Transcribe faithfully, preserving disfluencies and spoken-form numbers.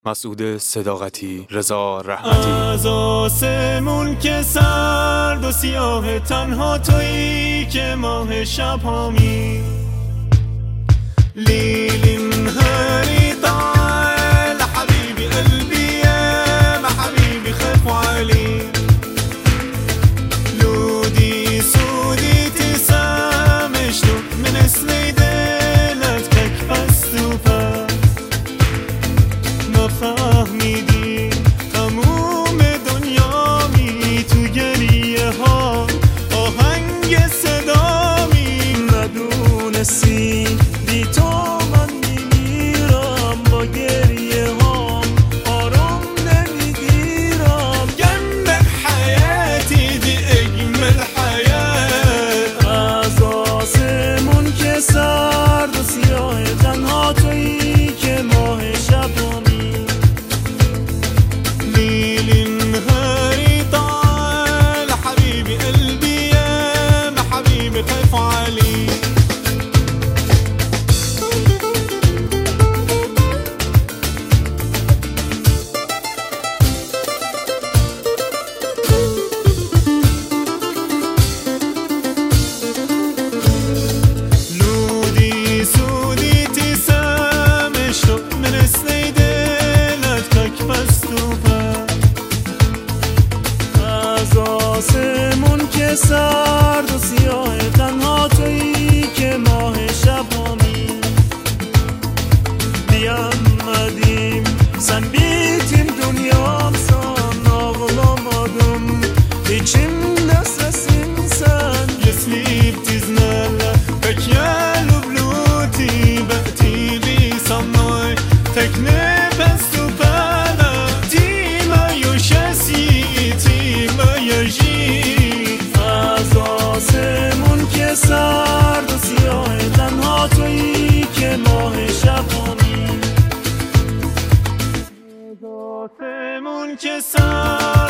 مسعود صداقتی، رضا رحمتی. از آسمون که سرد و سیاه تنها تویی که ماه شب هامی لیلین هری تعال حبيبي قلبي يا ما حبيبي خاف علي لودي سودي تسامش له من سنيدلت كك فستوفا ما فهمیدی تموم دنیا می تو گریه ها آهنگ صدا می ندونستی بی تو من میمیرم با گریه ها آرام نمیگیرم جنبك حياتي دي اجمل حياة از آسمون که سرد و سیاه تنها تویی که ماه شب آسمون که سرد و سیاه تنها تویی که ماه شب هامی بیامدیم sen bittim dünyam sen ağlamadım içimde sesin sen يسليب تزنالا بك يا لبلوتي بأتي لي صناي تكني بس تبالا تيما يشاسي تيما يجي از آسمون که سرد و سیاه تنها تویی که ماه شب هامی از آسمون که سرد